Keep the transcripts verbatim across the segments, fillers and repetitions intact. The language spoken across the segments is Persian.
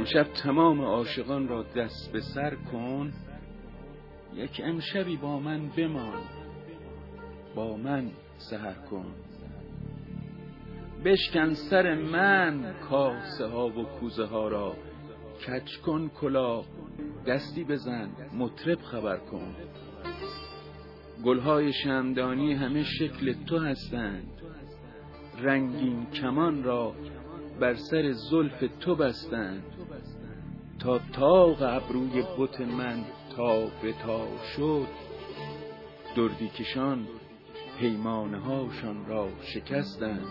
امشب تمام عاشقان را دست به سر کن، یک امشبی با من بمان، با من سحر کن. بشکن سر من کاسه ها و کوزه ها را، کج کن کلاه دستی بزن مطرب خبر کن. گلهای شمعدانی همه شکل تو هستند، رنگین کمان را بر سر زلف تو بستند. تا طاق ابروی بت من تا به تا شد، دردی کشان پیمانه هاشان را شکستند.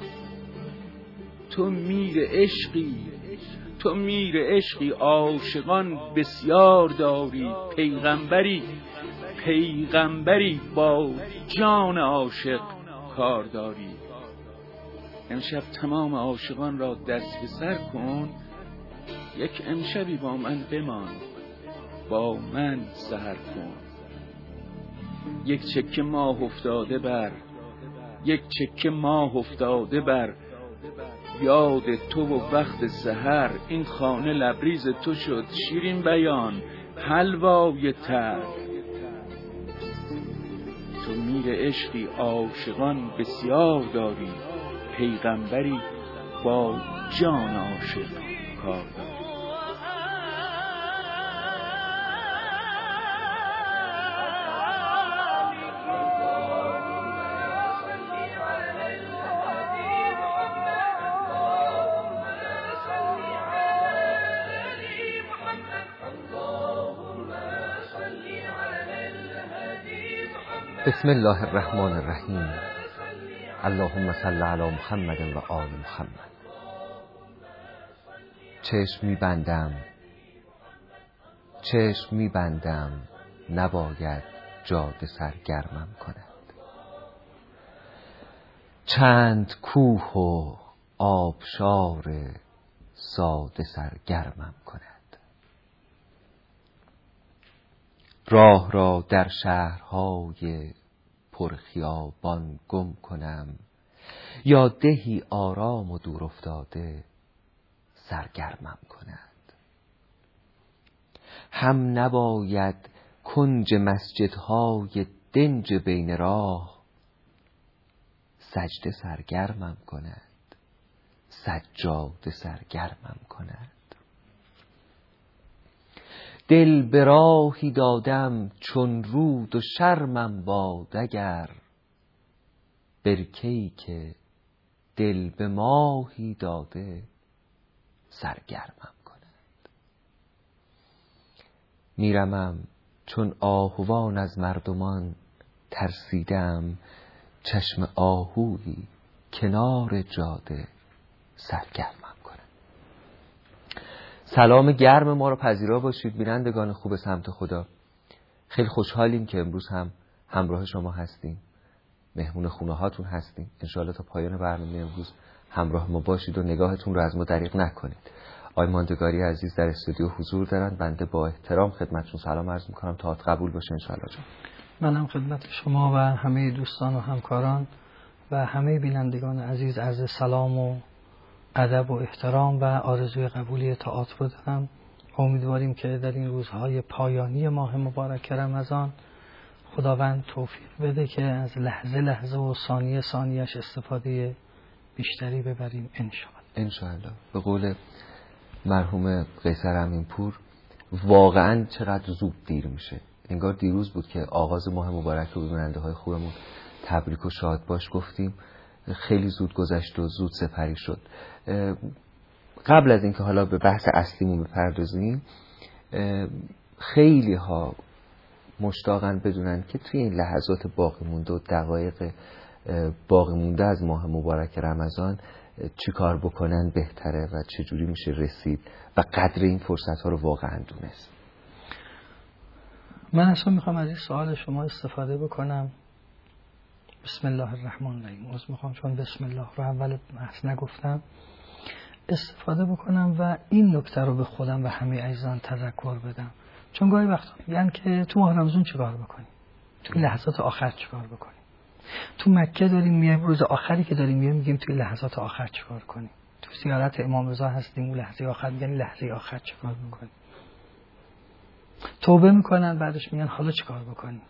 تو میر عشقی، تو میر عشقی، عاشقان بسیار داری. پیغمبری، پیغمبری با جان عاشق کار داری. امشب تمام عاشقان را دست به سر کن، یک امشبی با من بمان، با من سحر کن. یک چکه ماه افتاده بر، یک چکه ماه افتاده بر یاد تو و وقت سحر. این خانه لبریز تو شد شیرین بیان حلوای تر. تو میر عشقی، عاشقان بسیار داری. پیغمبری با جان عاشق کار داری. بسم الله الرحمن الرحیم. اللهم صل علی محمد و آل محمد. چشم میبندم، چشم میبندم، نباید جاده سرگرمم کند. چند کوه و آبشار ساده سرگرمم کند. راه را در شهرهای پرخیابان گم کنم، یا دهی آرام و دور افتاده سرگرمم کند. هم نباید کنج مسجدهای دنج بین راه، سجده سرگرمم کند، سجاده سرگرمم کند. دل به راهی دادم چون رود و شرمم باد اگر، برکه‌ای که دل به ماهی داده سرگرمم کند. میرمم چون آهوان از مردمان ترسیدم، چشم آهویی کنار جاده سرگرمم کند. سلام گرم ما رو پذیرا باشید بینندگان خوب سمت خدا. خیلی خوشحالیم که امروز هم همراه شما هستیم، مهمون خونه هاتون هستیم. انشاءالله تا پایان برنامه امروز همراه ما باشید و نگاهتون رو از ما دریغ نکنید. آقای ماندگاری عزیز در استودیو حضور دارن، بنده با احترام خدمتتون سلام عرض میکنم، تا قبول باشه انشاءالله. جان منم خدمت شما و همه دوستان و همکاران و همه بینندگان عزیز عرض سلام و ادب و احترام و آرزوی قبولی تئاتر رو دارم. امیدواریم که در این روزهای پایانی ماه مبارک رمضان خداوند توفیق بده که از لحظه لحظه و ثانیه ثانیهش استفاده بیشتری ببریم انشاءالله. انشاءالله. به قول مرحوم قیصر امینپور، واقعا چقدر زود دیر میشه. انگار دیروز بود که آغاز ماه مبارک رو به بیننده های خوبمون تبریک و شاد باش گفتیم. خیلی زود گذشت و زود سپری شد. قبل از اینکه حالا به بحث اصلیمون بپردازیم، خیلی ها مشتاقن بدونن که توی این لحظات باقی مونده و دقایق باقی مونده از ماه مبارک رمضان چی کار بکنن بهتره و چجوری میشه رسید و قدر این فرصت ها رو واقعا دونست. من اصلا میخوام از این سوال شما استفاده بکنم. بسم الله الرحمن الرحیم. عذر میخوام چون بسم الله رو اول بحث نگفتم، استفاده بکنم و این نکته رو به خودم و همه عزیزان تذکر بدم. چون گاهی وقتا میگن که تو ماه رمضان چیکار بکنیم، تو لحظات آخر چیکار بکنیم. تو مکه داریم میایم، روز آخری که داریم میایم میگیم توی لحظات آخر چیکار کنیم. تو زیارت امام رضا هستیم، اون لحظه آخر میگن لحظه آخر چیکار میکنیم؟ توبه میکنن، بعدش میگن حالا چیکار بکنیم؟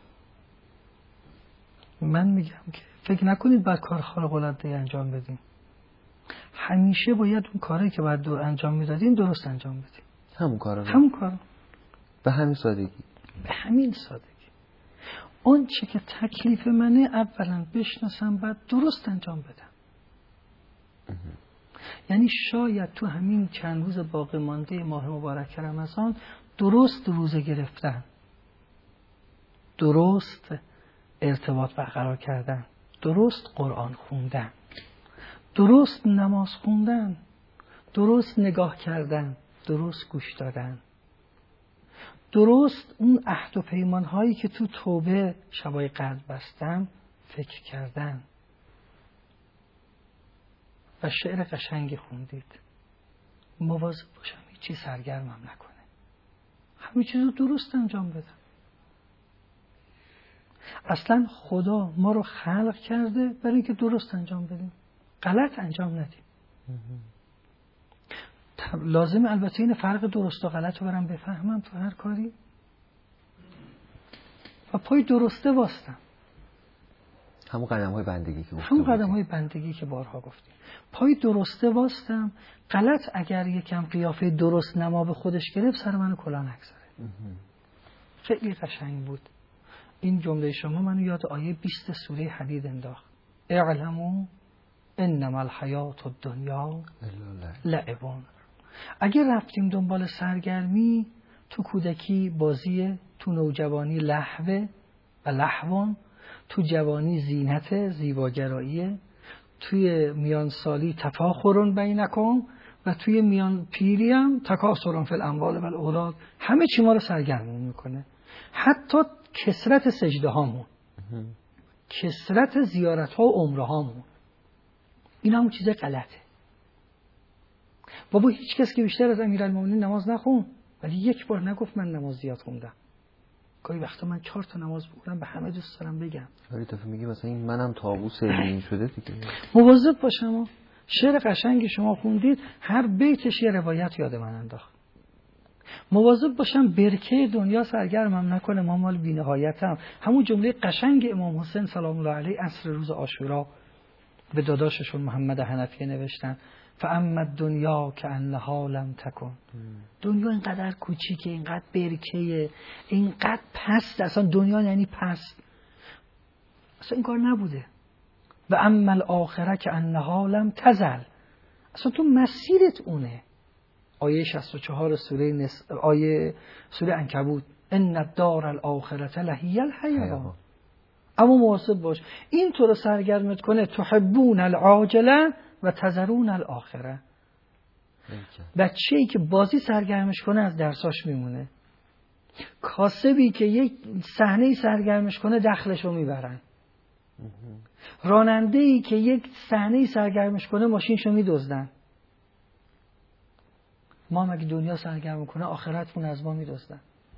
من میگم که فکر نکنید بعد کار خارق العاده انجام بدیم. همیشه باید اون کاری که باید دور انجام میدادیم درست انجام بدیم. همون کارو همون کارو به همین سادگی. به همین سادگی. اون چه که تکلیف منه اولا بشناسم، بعد درست انجام بدم. یعنی شاید تو همین چند روز باقی مانده ماه مبارک رمضان درست روزه گرفتن، درست ارتباط برقرار کردن، درست قرآن خوندن، درست نماز خوندن، درست نگاه کردن، درست گوش دادن، درست اون عهد و پیمان هایی که تو توبه شبای قدر بستم فکر کردن. و شعر قشنگی خوندید، مواظب باشم هیچی سرگرمم نکنه، همه چیز رو درست انجام بدم. اصلا خدا ما رو خلق کرده برای اینکه درست انجام بدیم، غلط انجام ندیم. لازم البته این فرق درست و غلط رو برم بفهمم تو هر کاری و پای درسته واستم. همون قدم های بندگی که گفتیم، همون قدم های بندگی که بارها گفتیم، پای درسته واستم. غلط اگر یکم قیافه درست نما به خودش گرفت سر منو کلا نگذاره. خیلی قشنگ بود این جمله شما، منو یاد آیه بیست سوره حدید انداخت. اعلموا انما الحیات الدنیا لعبون. اگر رفتیم دنبال سرگرمی، تو کودکی بازیه، تو نوجوانی لهوه و لهوان، تو جوانی زینت زیباگراییه، توی میان سالی تفاخرون بینکم و توی میان پیری هم تکاثرون فی الاموال و الاولاد. همه چی ما رو سرگرم میکنه، حتی کثرت سجده هامون، کثرت زیارت ها و عمره هامون. این همون چیز غلطه. بابا هیچ کس که بیشتر از امیرالمومنین نماز نخون، ولی یک بار نگفت من نماز زیاد خوندم. گاهی وقتا من چهار تا نماز بخونم، به همه دوست دارم بگم. ولی دفعه میگی مثلا این منم طاووس علمی شده دیگه. مواظب باشم. شعر قشنگی شما خوندید، هر بیتش یه روایت یاد من انداخت. مواظب باشم برکه دنیا سرگرمم نکنه، ما مال بی‌نهایتم. همون جمله قشنگ امام حسین سلام الله علیه عصر روز عاشورا به داداششون محمد حنفیه نوشتن: فاما الدنیا کانها لم تکن. دنیا اینقدر کوچیکه، اینقدر برکه، اینقدر پست، اصلا دنیا یعنی پست، اصلا این کار نبوده. و اما الاخره کانها لم تزل. اصلا تو مسیرت اونه. آیه شصت و چهار سوره نس... آیه سوره عنکبوت: ان الدار الاخره لهی الحیوان. اما مواظب باش این تو رو سرگرمت کنه، تحبون العاجله و تذرون الاخره. بچه‌ای که بازی سرگرمش کنه از درساش میمونه. کاسبی که یک صحنه سرگرمش کنه دخلش رو میبرن. راننده‌ای که یک صحنه سرگرمش کنه ماشینشو میدزدن. ما مگه دنیا سرگرم کنه آخرتمون از ما میدزدن.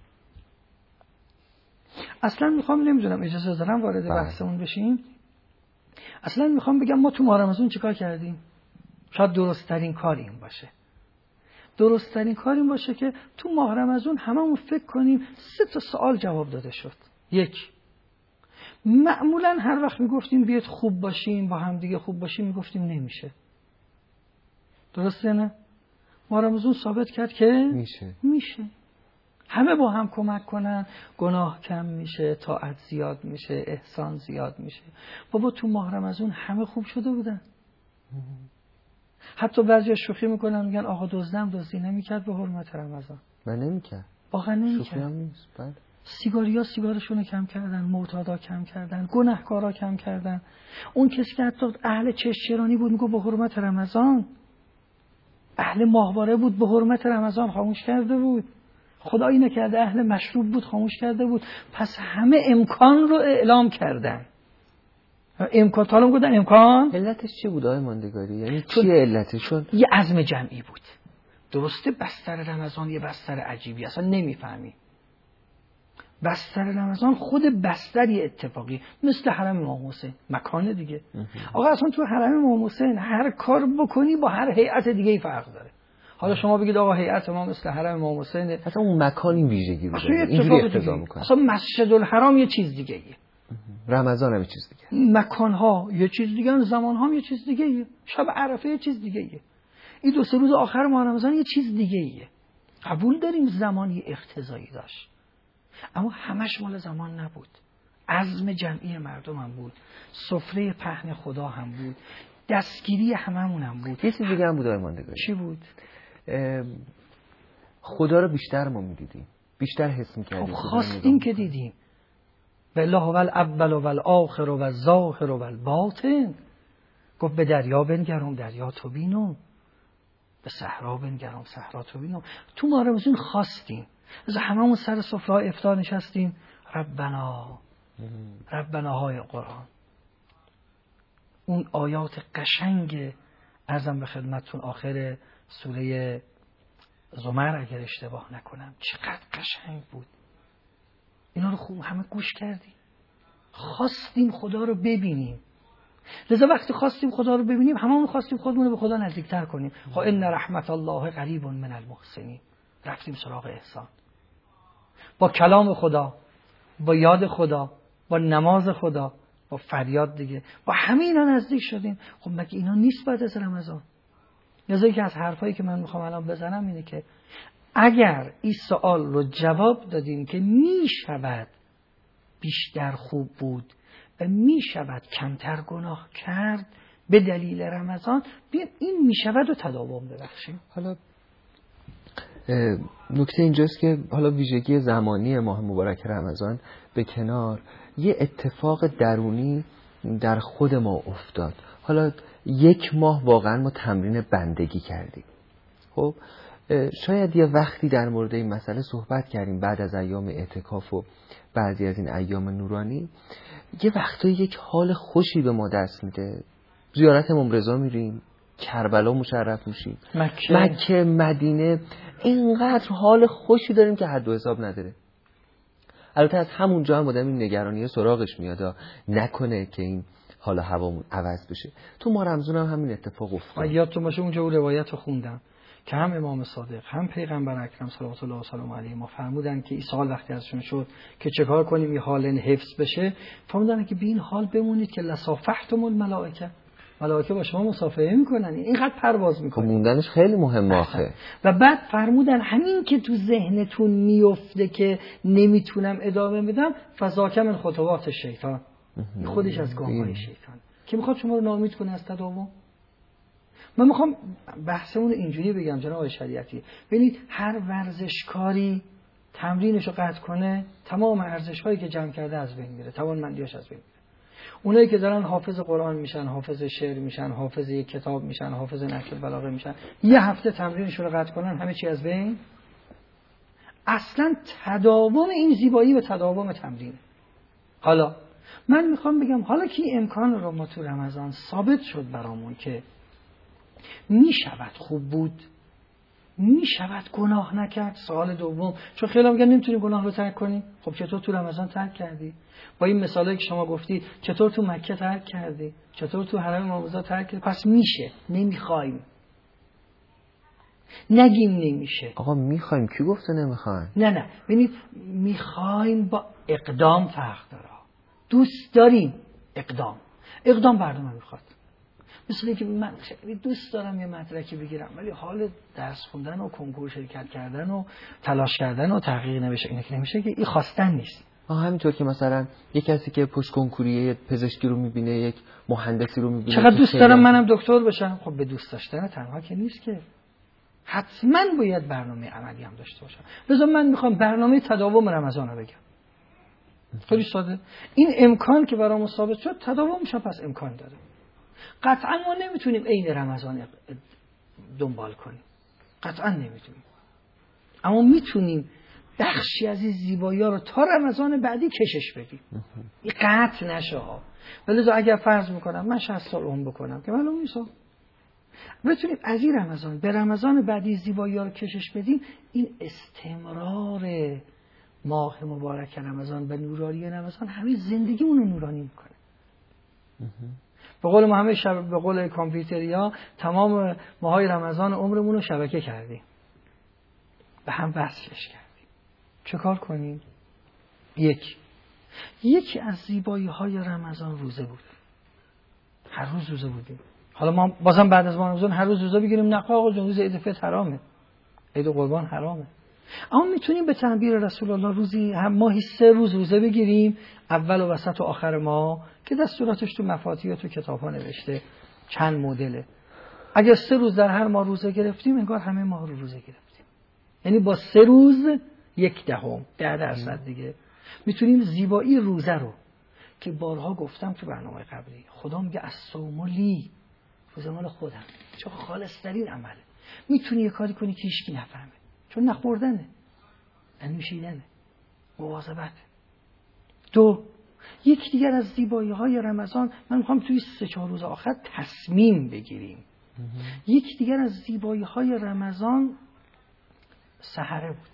اصلا میخوام، نمیدونم اجازه دارم وارد بحثمون بشیم، اصلا میخوام بگم ما تو ماه رمضان چیکار کردیم. شاید درست ترین کار این باشه، درست ترین کار این باشه که تو ماه رمضان هممون فکر کنیم سه تا سوال جواب داده شد. یک، معمولا هر وقت میگفتیم بیاید خوب باشیم، با هم دیگه خوب باشیم، میگفتیم نمیشه. درسته نه؟ ماه رمضان ثابت کرد که میشه. میشه. همه با هم کمک کنن، گناه کم میشه، طاعت زیاد میشه، احسان زیاد میشه. بابا تو ماه رمضان همه خوب شده بودن. حتی بعضیا شوخی میکنن، میگن آقا دزدم دزدی نمیکرد به حرمت رمضان. من نمیکرد. واقعا نمیکرد. شوخی هم نیست. بعد سیگاریا سیگارشون کم کردن، معتادا کم کردن، گناهکارا کم کردن. اون کسی که حتی اهل چشچرانی بود میگه به حرمت رمضان، اهل ماهواره بود به حرمت رمضان خاموش کرده بود. خدایی نکرده اهل مشروب بود خاموش کرده بود. پس همه امکان رو اعلام کردن. امکان طالب بودن. امکان علتش چی بود آقای ماندگاری؟ یعنی چی علتشون؟ یه عزم جمعی بود. درسته بستر رمضان یه بستر عجیبی، اصلا نمیفهمی. بستر رمضان خود بستری اتفاقی مثل حرم امام حسین، مکان دیگه. آقا اصلا تو حرم امام حسین هر کار بکنی با هر هیئت دیگه ای فرق داره. حالا شما بگید آقا هیئت ما مثل حرم امام حسین، اصلا اون مکان این ویژگی رو داره، اینجوری اقتضا میکنه. اصلا مسجد الحرام یه چیز دیگه ایه، رمضان هم یه چیز دیگه، مکان ها یه چیز دیگه، زمان ها یه چیز دیگه ایه، شب عرفه یه چیز دیگه ایه، این دو سه روز آخر ماه رمضان یه چیز دیگه ایه. قبول داریم زمانی اقتضایی داشت، اما همش مال زمان نبود، عزم جمعی مردم هم بود، سفره پهن خدا هم بود، دستگیری هممون هم بود. یه چیز دیگه هم بود آرماندگاری. چی بود؟ خدا رو بیشتر ما میدیدیم، بیشتر حس میکردیم. خب خواستیم که دیدیم. والله هو الاول و الاخر و الظاهر و الباطن. گفت به دریا بنگرم دریا تو بینم، به صحرا بنگرم صحرا تو بینم. تو ما رمضان خواستیم، از هممون سر سفره افطار نشستیم، ربنا ربنا های قرآن، اون آیات قشنگ ارزم به خدمتتون آخر سوره زمر اگر اشتباه نکنم، چقدر قشنگ بود. اینا رو خوب همه گوش کردیم، خواستیم خدا رو ببینیم. لذا وقتی خواستیم خدا رو ببینیم هممون خواستیم خودمون رو به خدا نزدیکتر کنیم. خب ان رحمت الله قریب من المحسنین، رفتیم سراغ احسان با کلام خدا، با یاد خدا، با نماز خدا، با فریاد دیگه، با همه اینا نزدیک شدیم. خب مگه اینا نیست بعد از رمضان؟ لذا یکی از حرفایی که من میخوام الان بزنم اینه که اگر این سوال رو جواب دادیم که می شود بیشتر خوب بود و می شود کمتر گناه کرد به دلیل رمضان، بیایم این می شود رو تداوم ببخشیم. حالا نکته اینجاست که حالا ویژگی زمانی ماه مبارک رمضان به کنار، یه اتفاق درونی در خود ما افتاد. حالا یک ماه واقعا ما تمرین بندگی کردیم. خب شاید یه وقتی در مورد این مسئله صحبت کردیم بعد از ایام اعتکاف و بعضی از این ایام نورانی، یه وقتایی یک حال خوشی به ما دست میده. زیارت امام رضا میریم، کربلا مشرف میشیم، مکه, مکه مدینه، اینقدر حال خوشی داریم که حد و حساب نداره. البته از همونجا هم آدم این نگرانی سراغش میاد نکنه که این حال هوامون عوض بشه. تو ما رمضان هم همین اتفاق افتاد. یادتون باشه اونجا اون روایت رو خوندم که هم امام صادق هم پیغمبر اکرم صلوات الله و سلام علیه ما فرمودن که این سوال وقتی ازشون شد که چه کار کنیم این حال حفظ بشه، فرمودن که به این حال بمونید که لصافحتم الملائکه، ملائکه با شما مصافحه میکنن، اینقدر پرواز میکنن. موندنش خیلی مهمه آخه. و بعد فرمودن همین که تو ذهنتون میفته که نمیتونم ادامه بدم، فذاک من خطوات شیطان، خودش از گام‌های شیطان که میخواد شما رو ناامید کنه از تداوم. من میخوام بحثمون رو اینجوری بگم جناب آقای شریعتی، ببینید هر ورزشکاری تمرینش رو قطع کنه تمام ارزش‌هایی که جمع کرده از بین میره، توانمندیاش از بین میره. اونایی که دارن حافظ قرآن میشن، حافظ شعر میشن، حافظ یک کتاب میشن، حافظ نحو البلاغه میشن، یه هفته تمرینش رو قطع کنن همه چی از بین. اصلا تداوم این زیبایی و تداوم تمرین. حالا من میخوام بگم حالا که این امکان رو ما تو رمضان ثابت شد برامون که میشود خوب بود، میشود گناه نکرد. سوال دوم، چون خیلی میگن نمیتونی گناه رو ترک کنی، خب چطور تو رمضان ترک کردی؟ با این مثالایی که شما گفتی چطور تو مکه ترک کردی، چطور تو حرم امام رضا ترک کردی؟ پس میشه، نمیخوایم نگیم نمیشه. آقا میخوایم، کی گفته نمیخوایم؟ نه نه ببینید میخوایم با اقدام فرق داره. دوست داریم اقدام، اقدام برنامه میخواد. مثل اینکه من خیلی دوست دارم یه مدرکی بگیرم ولی حال درس خوندن و کنکور شرکت کردن و تلاش کردن و تحقیق نمیشه، اینه که نمیشه که این خواستن نیست. آه همینطور که مثلا یک کسی که پشت کنکوری پزشکی رو میبینه، یک مهندسی رو میبینه، چقدر دوست دارم منم دکتر بشم. خب به دوست داشتن تنها که نیست که، حتما باید برنامه عملی هم داشته باشم. لذا من میخوام برنامه تداوم رمضان رو بگم. خیلی ساده. این امکان که برامون ثابت شد تداومش پس امکان داره. قطعا ما نمیتونیم عین رمضان دنبال کنیم، قطعا نمیتونیم، اما میتونیم بخشی از این زیبایی ها رو تا رمضان بعدی کشش بدیم. این قطع نشه ها. ولی اگر فرض میکنم من شصت سال عمر بکنم که معلوم نیست، بتونیم از این رمضان به رمضان بعدی زیبایی ها رو کشش بدیم، این استمرار ماه مبارک رمضان و نورانی رمضان همه زندگیمون رو نورانی میکنه. به قول ما همه شب به قول کامپیوتریا تمام ماهای رمضان عمرمون رو شبکه کردیم، به هم وصلش کردیم. چه کار کنیم؟ یک یکی از زیبایی های رمضان روزه بود. هر روز روزه بودیم. حالا ما بازم بعد از ماه رمضان هر روز روزه بگیریم؟ نه آقا جون، روز عید فطر حرامه، عید قربان حرامه. اما میتونیم به تعبیر رسول الله روزی هم ماهی سه روز روزه بگیریم، اول و وسط و آخر ماه، که دستوراتش تو مفاتیح و تو کتاب‌ها نوشته چند مدله. اگر سه روز در هر ماه روزه گرفتیم انگار همه ماه رو روزه گرفتیم. یعنی با سه روز یک دهم ده درصد دیگه میتونیم زیبایی روزه رو که بارها گفتم تو برنامه قبلی، خدا میگه الصوم لی، روزه مال خودم، چون خالص‌ترین عمله. میتونی یه کاری کنی که هیچ کی نفهمه، چون نخوردنه، ننوشیدنه، مواظبت. دو یک دیگر از زیبایی های رمضان، من میخوام توی سه چهار روز آخر تصمیم بگیریم. یک دیگر از زیبایی های رمضان سحره بود.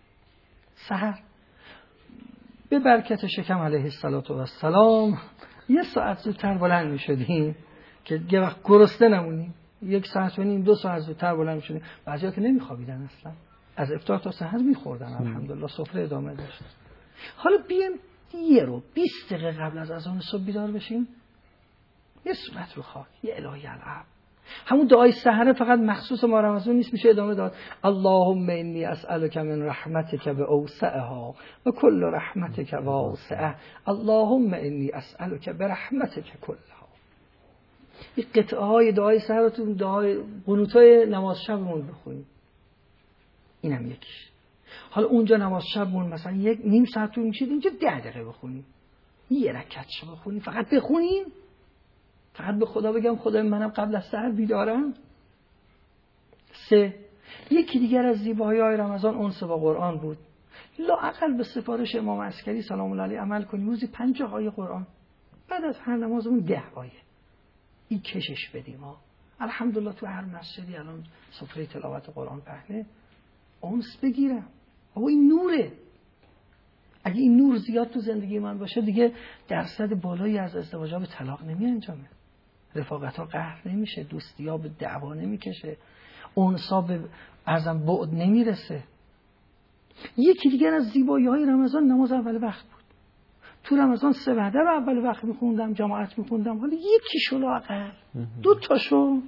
سحر به برکت شکم علیه السلام یه ساعت زودتر بلند میشدیم که یه وقت گرسنه نمونیم، یک ساعت و نیم دو ساعت زودتر بلند میشدیم. بعضیا که نمیخوابیدن اصلا، از افطار تا سحر میخوردن، الحمدلله سفره ادامه داشت. حالا بیایم یه رو بیست دقیقه قبل از اذان صبح بیدار بشیم، یه صورت رو خاک، یه الهی العب، همون دعای سحر فقط مخصوص ما رمضان نیست، میشه ادامه داد. اللهم انی اسألک من رحمتک بأوسعها و کل رحمتک واسعه، اللهم انی اسألک برحمتک کلها. این قطعه های دعای سحر رو تو دعای قنوتای نماز شبمون بخونیم. اینم یکیش. حالا اونجا نماز شبمون مثلا یک نیم ساعت طول میشه، اینجا ده دقیقه بخونیم، یه رکعتشو بخونیم، فقط بخونیم، فقط به خدا بگم خدای منم قبل از سحر بیدارم. سه یکی دیگر از زیبایی‌های رمضان انس با قرآن بود. لااقل به سفارش امام عسکری سلام الله علیه عمل کنیم، روزی پنجاه آیه قرآن، بعد از هر نمازمون ده آیه این کشش بدیم ها. الحمدلله تو هر مسجدی الان سفره تلاوت قرآن پهنه، انس بگیرم. آقا این نوره. اگه این نور زیاد تو زندگی من باشه دیگه درصد بالایی از ازدواج‌ها به طلاق نمی انجامه، رفاقت‌ها قهر نمیشه، دوستی‌ها به دعوا نمیکشه، انسا به ارزم بعد نمیرسه. یکی دیگر از زیبایی‌های رمضان نماز اول وقت بود. تو رمضان سه وعده رو اول وقت می‌خوندم، جماعت می‌خوندم، حالا یکی شلو اقل، دو تاشو.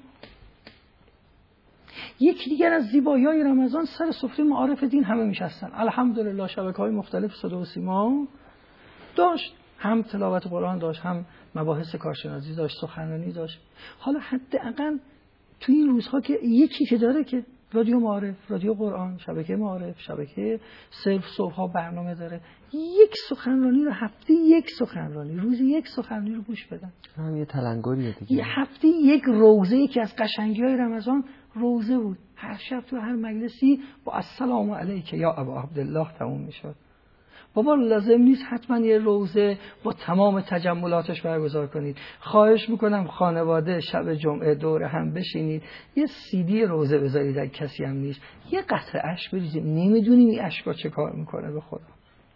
یکی دیگر از زیبایی‌های رمضان سر سفره معارف دین همه میشستن. الحمدلله شبکه‌های مختلف صدا و سیما داشت، هم تلاوت قرآن داشت، هم مباحث کارشناسی داشت، سخنرانی داشت. حالا حداقل تو این روزها که یکی که داره که رادیو معارف، رادیو قرآن، شبکه معارف، شبکه صرف صبح‌ها برنامه داره، یک سخنرانی رو هفته یک سخنرانی، روزی یک سخنرانی رو گوش بدن. هم یه تلنگریه دیگه. یه هفته یک روزه که از قشنگی‌های رمضان روزه بود. هر شب تو هر مجلسی با السلام علیک یا ابا عبدالله تموم میشد. بابا لازم نیست حتما یه روزه با تمام تجملاتش برگزار کنید. خواهش میکنم خانواده شب جمعه دور هم بشینید، یه سی دی روزه بذارید، اگه کسی هم نیست یه قطره اشک بریزید. نمیدونیم این اشکا چه کار میکنه به خدا.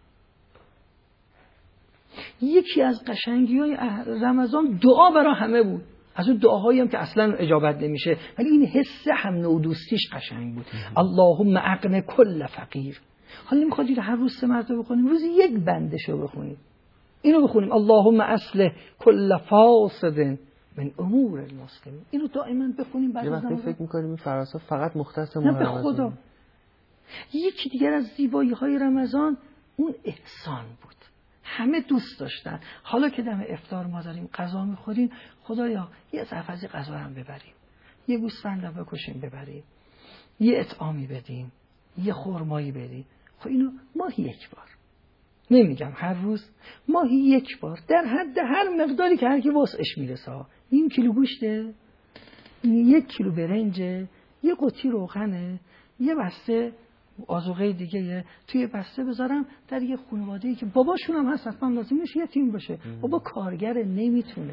یکی از قشنگی‌های رمضان دعا برای همه بود. از اون دعاهایی هم که اصلا اجابت نمیشه، ولی این حس هم نودوستیش قشنگ بود. اللهم اغن کل فقیر. حالا نمیخواد هر روز سه مرتبه بخونیم، روزی یک بندشو بخونیم. اینو بخونیم اللهم اصلح کل فاسد من امور المسلمین. اینو دائما بخونیم. بعد یه از وقتی نماز فکر می‌کنیم این فراسا فقط مختص نه ماه به رمضان. خدا. یکی دیگر از زیبایی‌های رمضان اون احسان بود. همه دوست داشتن. حالا که دم افطار ما داریم غذا می‌خوریم، خدایا یه ظرف از غذا هم ببریم، یه گوسفندم بکشیم ببریم، یه اطعامی بدیم، یه خرمایی بدیم. خب اینو ماهی یک بار، نمیگم هر روز، ماهی یک بار در حد هر مقداری که هر کی واسش میرسه. نیم کیلو گوشته، یک کیلو برنجه، یه قوطی روغنه، یه بسته آذوقه دیگه توی بسته بذارم در یه خانواده‌ای که باباشون هم هست، حتما لازم نیست یتیم باشه، بابا کارگره نمیتونه.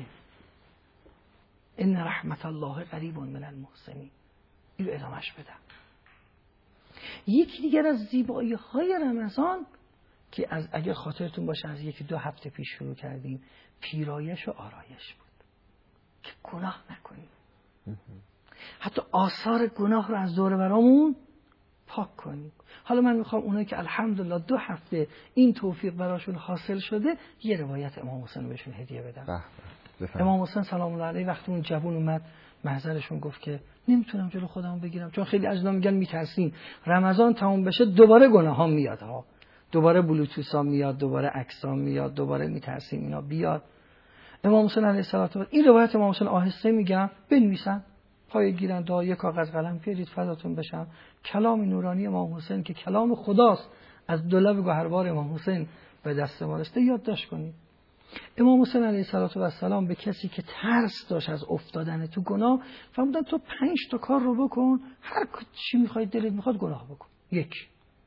ان رحمت الله قریب من المحسنین. اینو ادامهش بدم. یکی دیگر از زیبایی‌های رمضان که از اگر خاطرتون باشه از یکی دو هفته پیش شروع کردیم، پیرایش و آرایش بود که گناه نکنیم، حتی آثار گناه رو از دور برامون پاک کنیم. حالا من میخوام اونایی که الحمدلله دو هفته این توفیق براشون حاصل شده یه روایت امام حسین بهشون هدیه بدم. امام حسین سلام الله علیه وقتی اون جوون اومد محضرشون گفت که نمیتونم جلو خودمو بگیرم، چون خیلی اجدا میگن میترسیم رمضان تموم بشه دوباره گناه ها میاد ها، دوباره بلوتوث ها میاد، دوباره عکس ها میاد، دوباره میترسیم اینا بیاد. امام حسین علیه السلام این روایت امام حسین آهسته میگم بنویسن، پای گیرن دا یک کاغذ قلم بیارید فداتون بشم، کلام نورانی امام حسین که کلام خداست از دو لب گوهربار امام حسین به دست ما رسیده یادداشت کنید. امام حسین علیه السلام به کسی که ترس داشت از افتادن تو گناه فرمودن تو پنج تا کار رو بکن، هر چی میخوای دلت میخواد گناه بکن. یک،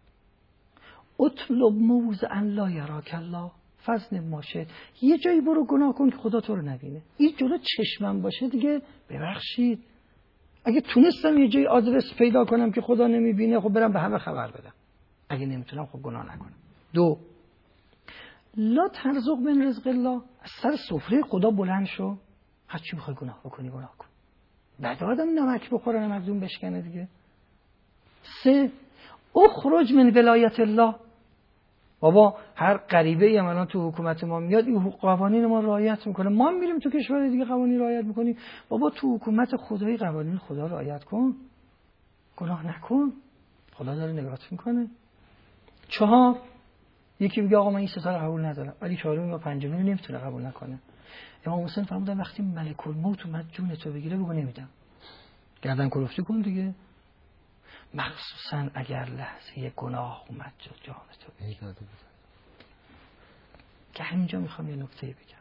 اطلب موضعا لا یراک الله فضل ماشه، یه جایی برو گناه کن که خدا تو رو نبینه. این جلو چشمم باشه دیگه ببخشید، اگه تونستم یه جایی آدرس پیدا کنم که خدا نمیبینه خب برم به همه خبر بدم، اگه نمیتونم خب گناه نکنم. دو، لا ترزق من رزق الله، از سر سفره خدا بلند شو، هر چی میخوای گناه بکنی گناه کن، بعد آدم نمک بخوره نمکدون بشکنه دیگه. سه، اخرج من ولایت الله، بابا هر غریبه ای الان تو حکومت ما میاد این قوانین ما رعایت میکنه، ما میریم تو کشور دیگه قوانین رعایت میکنیم، بابا تو حکومت خدایی قوانین خدا رعایت کن، گناه نکن، خدا داره نگاهت میکنه. چهار، یکی میگه آقا من این ستا رو قبول ندارم، ولی چهارمی و پنجمی رو نمیتونه قبول نکنه. امام حسین فرمودن وقتی ملک الموت اومد جون تو بگیره بگو نمیدم، گردن کلفتی کن دیگه، مخصوصا اگر لحظه گناه اومد جان تو بگیره. که همینجا میخوام یه نکته بگم،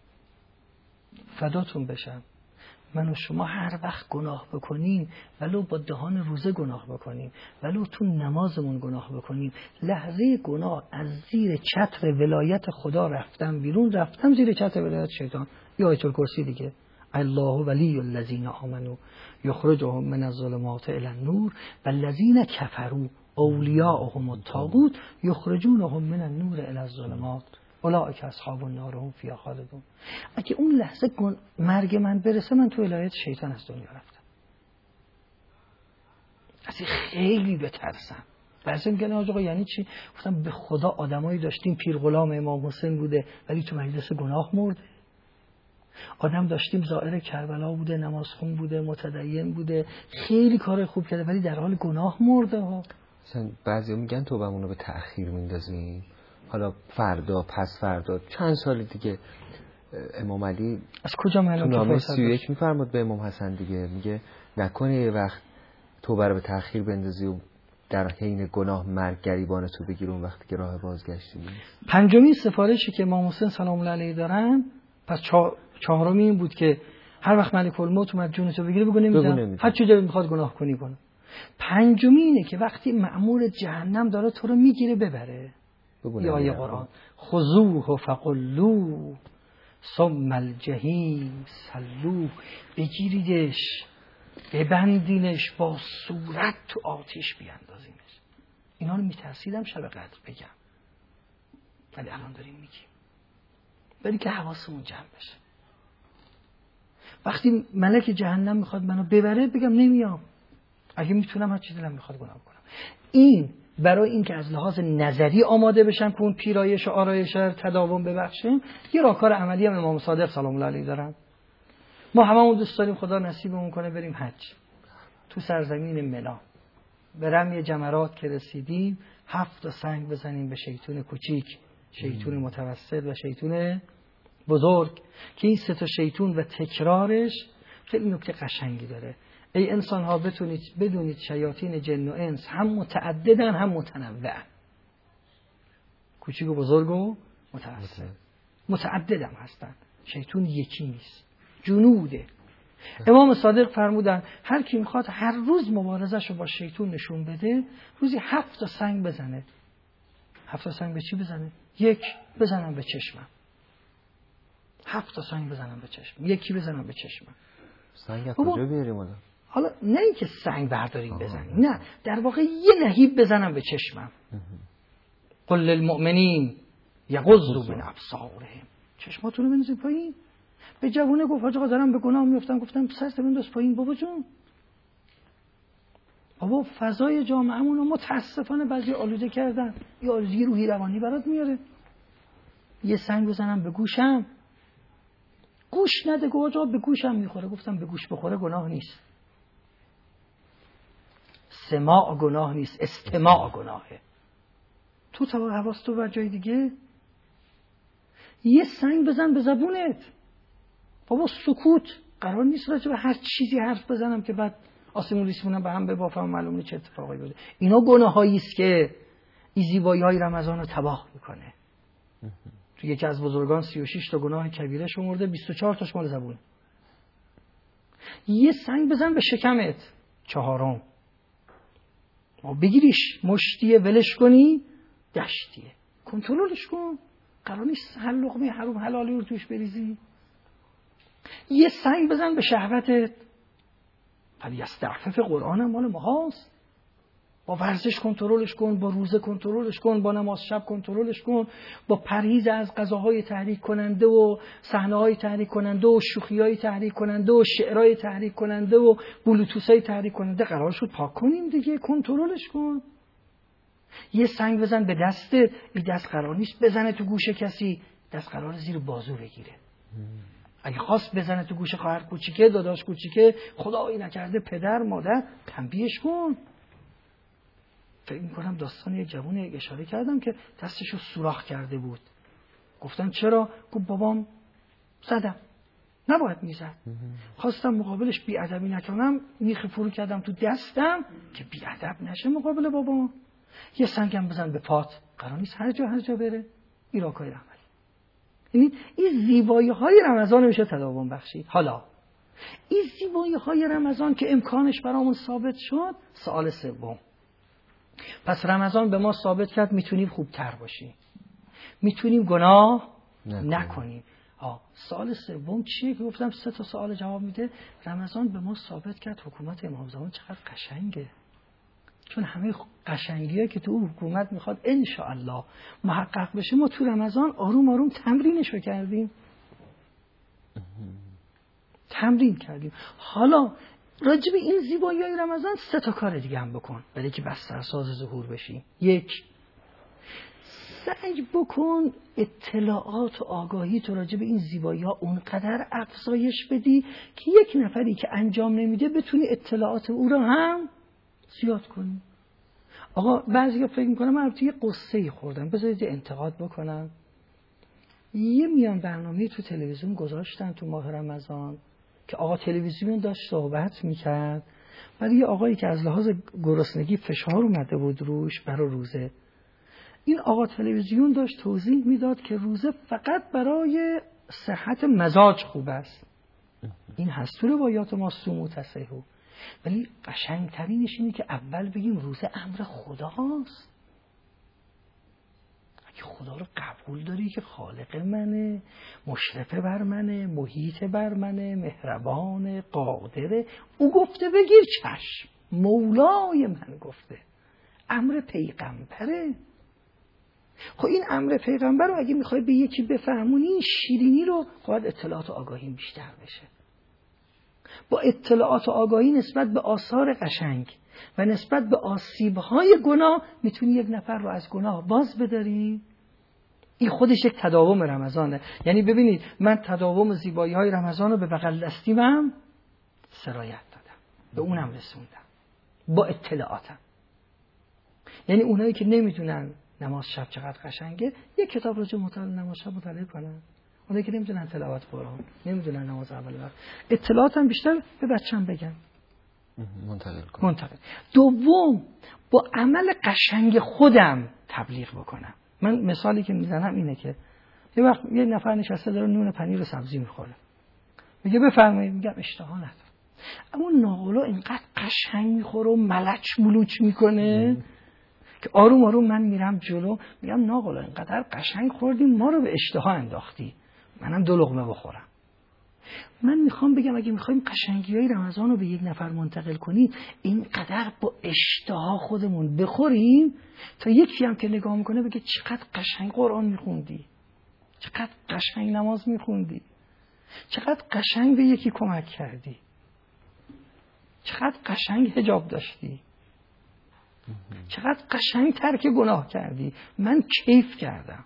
فداتون بشم، من و شما هر وقت گناه بکنیم، ولو با دهان روزه گناه بکنیم، ولو تو نمازمون گناه بکنیم، لحظه گناه از زیر چتر ولایت خدا رفتم بیرون، رفتم زیر چتر ولایت شیطان. یا آیت الکرسی دیگه، الله ولی الذین آمنوا یخرجهم من الظلمات الی النور والذین کفروا اولیاءهم الطاغوت یخرجونهم من النور الی الظلمات اولئک اصحاب النار هم فیها خالدون. اگه اون لحظه گن... مرگ من برسه، من تو ولایت شیطان از دنیا رفتم. اصلا خیلی بترسم. بعضی میگن آقا یعنی چی؟ گفتم به خدا آدمایی داشتیم پیر غلام امام حسین بوده ولی تو مجلس گناه مرده. آدم داشتیم زائر کربلا بوده، نمازخون بوده، متدین بوده، خیلی کار خوب کرده ولی در حال گناه مرده ها. مثلا بعضیا میگن توبمون رو به تأخیر میندازیم، حالا فردا پس فردا چند سال دیگه. امام علی از کجا معلومه؟ تو نامه سی و یک میفرماد به امام حسن دیگه، میگه نکنه یه وقت توبه رو به تأخیر بندازی و در حین گناه مرگ گریبان تو بگیر اون وقتی که راه بازگشتی نیست. پنجمین سفارشی که امام حسین سلام الله علیه دارن، پس چهار چهارمی این بود که هر وقت ملک الموت اومد جون تو بگیره بگو نمیدم، هر چی دلت میخواد گناه کنی کن. پنجمی اینه که وقتی مأمور جهنم داره تو رو میگیره ببره، یا آیه قرآن خذوه فغلوه ثم الجحیم صلوه، بگیریدش ببندینش با صورت تو آتش بیاندازینش. اینا رو میترسیدم شب قدر بگم ولی الان داریم میگیم، ولی که حواسمون جمع بشه. وقتی ملک جهنم میخواد منو ببره بگم نمیام، اگه میتونم هر چی دلم میخواد گناه کنم. این برای این که از لحاظ نظری آماده بشم که اون پیرایش و آرایش رو تداوم ببخشیم، یه راهکار عملی هم امام صادق سلام الله علیه دارن. ما هممون دوست داریم خدا نصیبمون کنه بریم حج. تو سرزمین منا به رمی جمرات که رسیدیم، هفت تا سنگ بزنیم به شیطون کوچیک، شیطون متوسط و شیطون بزرگ، که این سه تا شیطون و تکرارش خیلی نکته قشنگی داره. ای انسان ها بتونید بدونید شیاطین جن و انس هم متعددن هم متنوعن، کوچیک و بزرگ و متوسط، متعددم هستن، شیطون یکی نیست، جنوده. امام صادق فرمودن هر کی میخواد هر روز مبارزهشو با شیطون نشون بده، روزی هفت تا سنگ بزنه. هفت تا سنگ به چی بزنه؟ یک، بزنم به چشمم. هفت تا سنگ بزنم به چشمم، یکی بزنم به چشمم. سنگ از کجا بیاریم حالا؟ حالا نه اینکه سنگ برداریم بزنیم، نه، در واقع یه نهیب بزنم به چشمم. قل للمؤمنین یغضوا من ابصارهم. چشماتون رو بندازید پایین. به جوونه گفت حاج آقا دارم به گناه میافتم. گفتم سرت بنداز پایین بابا جون. بابا فضای جامعهمون رو متاسفانه بعضی آلوده کردن. یه آلودگی روحی روانی برات میاره. یه سنگ بزنم به گوشم، گوش نده، گفت آقا به گوشم میخوره. گفتم به گوش بخوره گناه نیست، سماع گناه نیست، استماع گناهه. تو تو حواس تو بر جای دیگه. یه سنگ بزن به زبونت. بابا سکوت. قرار نیست راجع به هر چیزی حرف بزنم که بعد آسمون ریسمونم به هم ببافم معلومه چه اتفاقی بوده. اینا گناهایی است که این زیبایی‌های رمضان رو تباه میکنه. تو یکی از بزرگان سی و شش تا گناه کبیره شمرده، بیست و چهار تاش مال زبون. یه سنگ بزن به شکمت. چهارم ما بگیریش مشتیه ولش کنی دشتیه. کنترلش کن. قرار نیست هر لقمه حروم حلالی رو توش بریزی. یه سنگ بزن به شهوتت. ولی استعفف قرآن هم مال ماهاست. با ورزش کنترلش کن، با روزه کنترلش کن، با نماز شب کنترلش کن، با پرهیز از غذاهای تحریک کننده و صحنه‌های تحریک کننده و شوخی‌های تحریک کننده و شعرهای تحریک کننده و بلوتوثای تحریک کننده قرار شد پاک کنیم دیگه. کنترلش کن. یه سنگ بزن به دستت. این دست قرار نیست بزنه تو گوش کسی، دست قرار زیر بازو بگیره. اگه خواست بزنه تو گوش خواهر کوچیکه، داداش کوچیکه، خدایی نکرده پدر مادر، تنبیهش کن. فکر میکنم داستان یک جوون اشاره کردم که دستشو سوراخ کرده بود. گفتن چرا؟ گفت بابام زدم. نباید میزد. خواستم مقابلش بیادبی نکنم، میخ فرو کردم تو دستم که بیادب نشه مقابل بابام. یه سنگم بزن به پات. قرار نیست هر جا هر جا بره. این راکای عمل. یعنی این زیبایی های رمضان میشه تداوم بخشید. حالا این زیبایی های رمضان که امکانش برامون ثابت شد، سوال سوم. پس رمضان به ما ثابت کرد میتونیم خوبتر باشیم، میتونیم گناه نکنیم, نکنیم. آه. سوال سوم چیه که گفتم سه تا سوال جواب میده. رمضان به ما ثابت کرد حکومت امام زمان چقدر قشنگه. چون همه قشنگیه که تو حکومت میخواد انشاءالله محقق بشه، ما تو رمضان آروم آروم تمرینشو کردیم. تمرین کردیم. حالا راجب این زیبایی های رمضان سه تا کار دیگه هم بکن برای که بسترساز ظهور بشی. یک، سعی بکن اطلاعات و آگاهی تو راجب این زیبایی ها اونقدر افزایش بدی که یک نفری که انجام نمیده بتونی اطلاعات او رو هم زیاد کنی. آقا بعضی ها فکر میکنم من توی قصه خوردم، بذارید انتقاد بکنم. یه میان برنامه تو تلویزیون گذاشتن تو ماه رمضان که آقا تلویزیون داشت صحبت میکرد، ولی یه آقایی که از لحاظ گرسنگی فشار اومده بود روش برای روزه، این آقا تلویزیون داشت توضیح میداد که روزه فقط برای صحت مزاج خوب است. این هست تو روایات ما صوموا تصحوا، ولی قشنگترینش اینه که اول بگیم روزه امر خداست. اگه خدا رو قبول داری که خالق منه، مشرف بر منه، محیط بر منه، مهربان، قادره، او گفته بگیر چشم، مولای من گفته، امر پیغمبره. خب این امر پیغمبر رو اگه میخوای به یکی بفهمونی، این شیرینی رو باید اطلاعات و آگاهی بیشتر بشه. با اطلاعات و آگاهی نسبت به آثار قشنگ و نسبت به آسیب‌های گناه میتونی یک نفر رو از گناه باز بداری. این خودش یک تداوم رمضانه. یعنی ببینید من تداوم زیبایی‌های رمضان رو به بغل دستیمم سرایت دادم، به اونم رسوندم با اطلاعاتم. یعنی اونایی که نمیدونن نماز شب چقدر قشنگه، یک کتاب راجع به مطالعه نماز شب مطالعه کنن. اونایی که نمیدونن تلاوت قرآن، نمیدونن نماز اول وقت، اطلاعاتم بیشتر به بچه‌م بگم، منتقل کنم. منتقل. دوم، با عمل قشنگ خودم تبلیغ بکنم. من مثالی که میزنم اینه که یه وقت یه نفر نشسته داره نون پنیر و سبزی میخوره، میگه بفرمایید، میگم اشتها ندارم. اما ناقلا اینقدر قشنگ میخوره و ملچ ملوچ میکنه که آروم آروم من میرم جلو، میگم ناقلا اینقدر قشنگ خوردیم، ما رو به اشتها انداختی، منم دو لقمه بخورم. من میخوام بگم اگه میخوایم قشنگی‌های رمضان رو به یک نفر منتقل کنیم، اینقدر با اشتها خودمون بخوریم تا یکی هم که نگاه میکنه بگه چقدر قشنگ قرآن میخوندی، چقدر قشنگ نماز میخوندی، چقدر قشنگ به یکی کمک کردی، چقدر قشنگ حجاب داشتی، چقدر قشنگ ترک گناه کردی، من کیف کردم.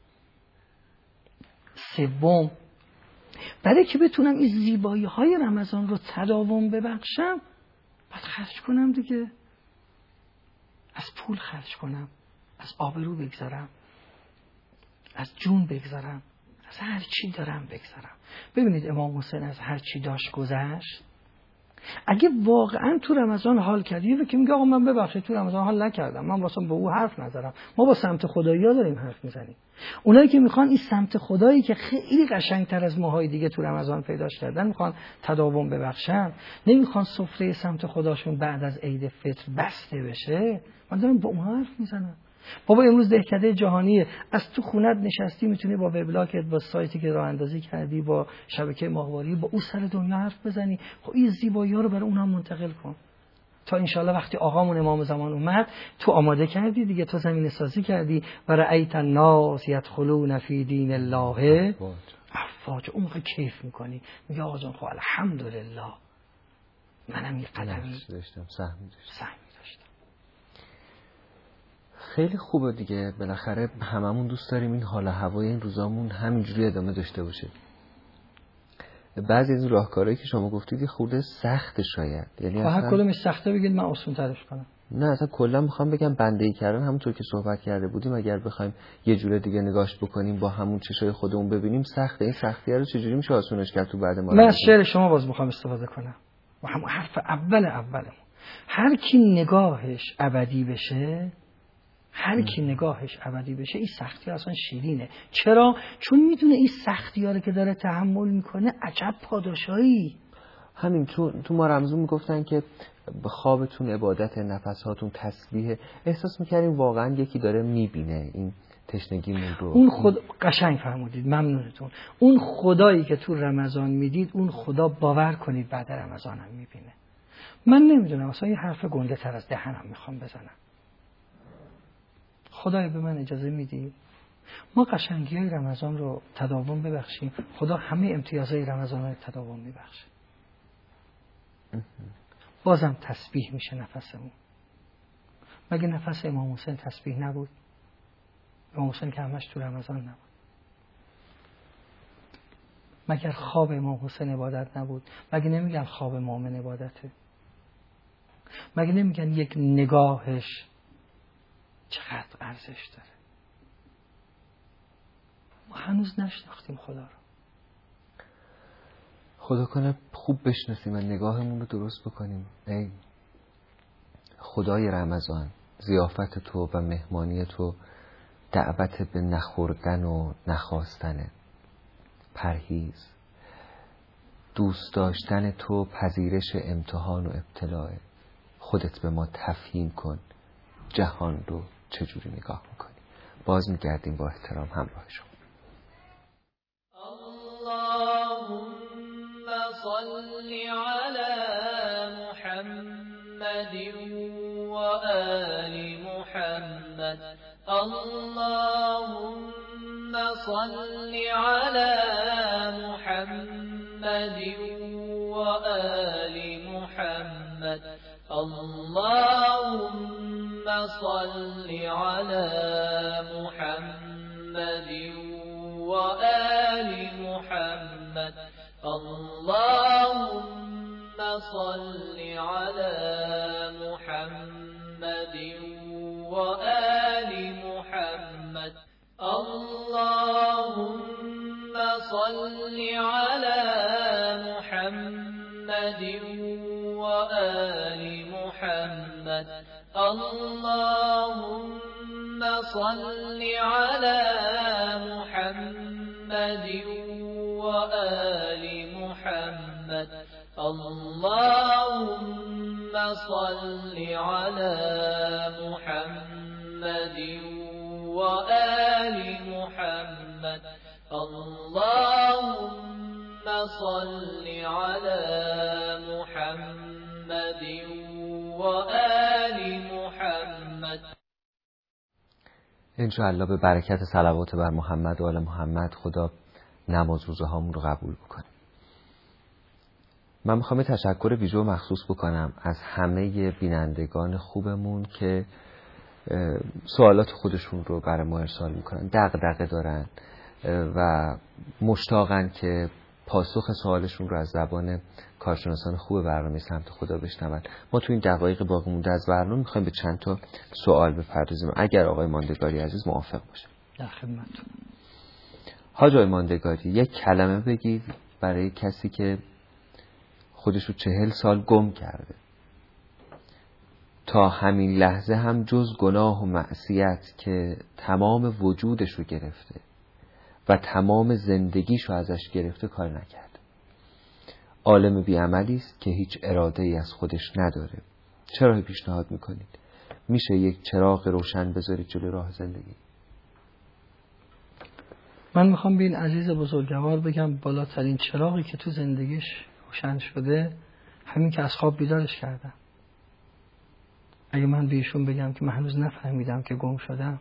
سوم، برای که بتونم این زیبایی های رمضان رو تداوم ببخشم باید خرج کنم دیگه، از پول خرج کنم، از آبرو بگذارم، از جون بگذارم، از هر چی دارم بگذارم. ببینید امام حسین از هر چی داشت گذشت. اگه واقعا تو رمضان حال کردی و که میگه آقا من ببخشید تو رمضان حال نکردم، من واسه با او حرف نزدم، ما با سمت خدایی ها داریم حرف میزنیم. اونایی که میخوان این سمت خدایی که خیلی قشنگتر از ماهای دیگه تو رمضان پیداش کردن میخوان تداوم ببخشن، نمیخوان سفره سمت خداشون بعد از عید فطر بسته بشه، من دارم با اونها حرف میزنم. بابا امروز دهکده جهانیه، از تو خونت نشستی میتونی با وبلاگت، با سایتی که راه اندازی کردی، با شبکه ماهواری، با او سر دنیا حرف بزنی. خب این زیبایی‌ها رو برای اونها منتقل کن تا انشالله وقتی آقامون امام زمان اومد تو آماده کردی دیگه، تو زمین سازی کردی و رأیت الناس یدخلون فی دین الله افواج. اون موقع کیف میکنی، میگه آقا جان خب الحمدلله منم یه قدمی داشتم، سهمی داشتم. داشتم. خیلی خوبه دیگه، بالاخره هممون دوست داریم این حال هوای این روزامون همینجوری ادامه داشته باشه. بعضی از این راهکارهایی که شما گفتید یه خورده سخت شاید، یعنی هر کدومش سخته بگید من آسون ترش کنم. نه اصلا کلا میخوام بگم بندگی کردن همونطور که صحبت کرده بودیم اگر بخوایم یه جوره دیگه نگاش بکنیم با همون چشای خودمون ببینیم سخته. این سختیه رو چجوری میشه آسونش کرد تو بعد ما؟ من از شعر شما باز میخوام استفاده کنم و همون حرف اول اولمون، هر کی نگاهش ابدی بشه، هر کی نگاهش ابدی بشه این سختی اصلا شیرینه. چرا؟ چون میدونه این سختی ها رو که داره تحمل میکنه عجب پاداشایی. همین چون تو ما رمضان میگفتن که به خوابتون عبادت، نفساتون تسبیح، احساس میکردیم واقعا یکی داره میبینه این تشنگیمون رو. اون خود قشنگ فرمودید، ممنونتون. اون خدایی که تو رمضان میدید اون خدا باور کنید بعد رمضان هم میبینه. من نمیدونم اصلا یه حرف گنده تر از دهنم میخوام بزنم. خدای به من اجازه میدی ما قشنگی های رمضان رو تداوم ببخشیم، خدا همه امتیازهای رمضان رو تداوم میبخشه. بازم تسبیح میشه نفسمون. مگه نفس امام حسین تسبیح نبود؟ امام حسین که همش تو رمضان نبود. مگر خواب امام حسین عبادت نبود؟ مگه نمیگن خواب مؤمن عبادته؟ مگه نمیگن یک نگاهش چقدر ارزش داره؟ ما هنوز نشناختیم خدا رو. خدا کنه خوب بشناسیم و نگاهمون رو درست بکنیم. ای خدای رمضان، ضیافت تو و مهمانی تو دعوت به نخوردن و نخواستنه، پرهیز، دوست داشتن تو پذیرش امتحان و ابتلاء. خودت به ما تفهیم کن جهان رو چجوری نگاه میکنی. باز میگردیم با احترام همراه شما. اللهم صل علی محمد و آل محمد. اللهم صل علی محمد و آل محمد. اللهم صل على محمد وآل محمد. اللهم صل على محمد وآل محمد. اللهم صل على محمد وآل محمد. اللهم صل على محمد وآل محمد. اللهم صل على محمد وآل محمد. اللهم صل على محمد و آل محمد. انشاءالله به برکت صلوات بر محمد و آل محمد خدا نماز روزه هامون رو قبول بکنه. من میخوام تشکر ویژه مخصوص بکنم از همه بینندگان خوبمون که سوالات خودشون رو برای ما ارسال میکنن، دغدغه دارن و مشتاقن که پاسخ سوالشون رو از زبان کارشناسان خوب برنامه سمت خدا بشنون. ما تو این دقایق باقی مونده از برنامه میخوایم به چند تا سوال بپردازیم، اگر آقای ماندگاری عزیز موافق باشه. در خدمتتون. حاج آقای ماندگاری، یک کلمه بگید برای کسی که خودش رو چهل سال گم کرده، تا همین لحظه هم جز گناه و معصیت که تمام وجودش رو گرفته و تمام زندگیش رو ازش گرفته کار نکرد. عالم بی‌عملی است که هیچ اراده ای از خودش نداره. چرا پیشنهاد میکنید میشه یک چراغ روشن بذارید جلوی راه زندگی؟ من میخوام به این عزیز بزرگوار بگم بالاترین چراغی که تو زندگیش روشن شده همین که از خواب بیدارش کردم. اگه من به ایشون بگم که من هنوز نفهمیدم که گم شدم،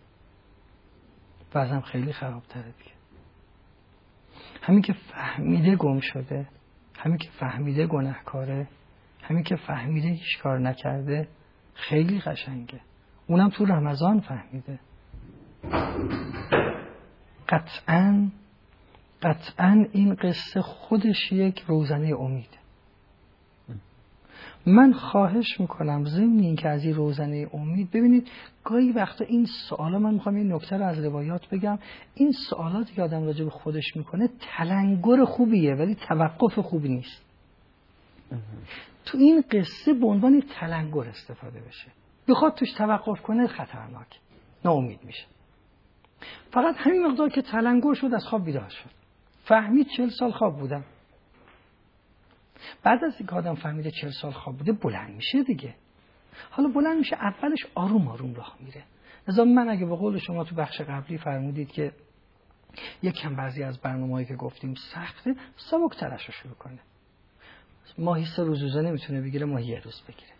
بعضم خیلی خرابتره دیگه. همین که فهمیده گم شده، همین که فهمیده گناهکاره، همین که فهمیده هیچ کار نکرده خیلی قشنگه. اونم تو رمضان فهمیده. قطعاً قطعاً این قصه خودش یک روزنه امیده. من خواهش میکنم ضمن این که از این روزنه امید، ببینید گاهی وقتا این سوالا، من میخوام این نکته رو از روایات بگم، این سوالاتی که آدم راجع به خودش میکنه تلنگر خوبیه ولی توقف خوبی نیست. تو این قصه به عنوان تلنگر استفاده بشه، بخواد توش توقف کنه خطرناک، ناامید میشه. فقط همین مقدار که تلنگر شد از خواب بیدار شد، فهمید چهل سال خواب بودم. بعد از اینکه آدم فهمیده چهل سال خواب بوده بلند میشه دیگه. حالا بلند میشه، اولش آروم آروم راه میره. لذا من اگه به قول شما تو بخش قبلی فرمودید که یکم بعضی از برنامه‌هایی که گفتیم سخته، سبک‌ترش رو شروع کنه. ماهی سه روز روزه نمیتونه بگیره، ماهی یه روز بگیره.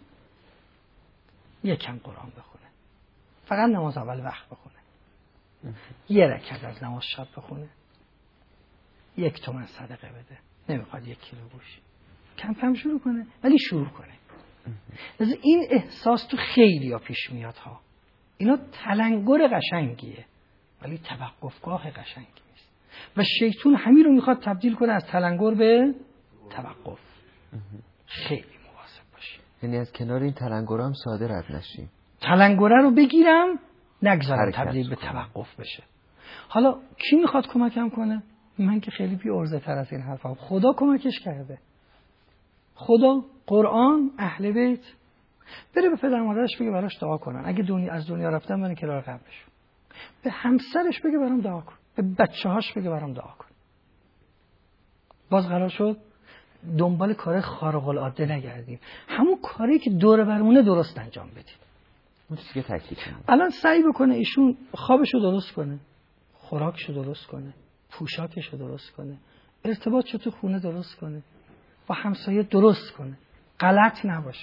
یکم قرآن بخونه، فقط نماز اول وقت بخونه، یه رکعت از نماز شب بخونه، یک تومن صدقه بده، نمیخواد یک کیلو گوشت، کم کم شروع کنه ولی شروع کنه. از این احساس تو خیلی ها پیش میاد ها. اینا تلنگر قشنگیه ولی توقفگاه قشنگی نیست و شیطان همین رو میخواد تبدیل کنه از تلنگر به توقف. خیلی مواظب باشی، یعنی از کنار این تلنگر هم ساده رد نشیم. تلنگره رو بگیرم نگذارم تبدیل به توقف بشه. حالا کی میخواد کمکم کنه؟ من که خیلی بی عرضه تر از این حرفام. خدا کمکش کرده. خدا، قرآن، اهل بیت. بره به پدر مادرش بگه براش دعا کنن. اگه دنیا از دنیا رفتن من کنار قبرش. به همسرش بگه برام دعا کن. به بچه‌هاش بگه برام دعا کن. باز قرار شد دنبال کار خارق العاده نگردیم. همون کاری که دور برمونه درست انجام بدیم. اون چیزی که تکلیف کنه. الان سعی بکنه ایشون خوابشو درست کنه، خوراکشو درست کنه، پوشاکشو درست کنه، ارتباطشو تو خونه درست کنه، با همسایه درست کنه، غلط نباشه.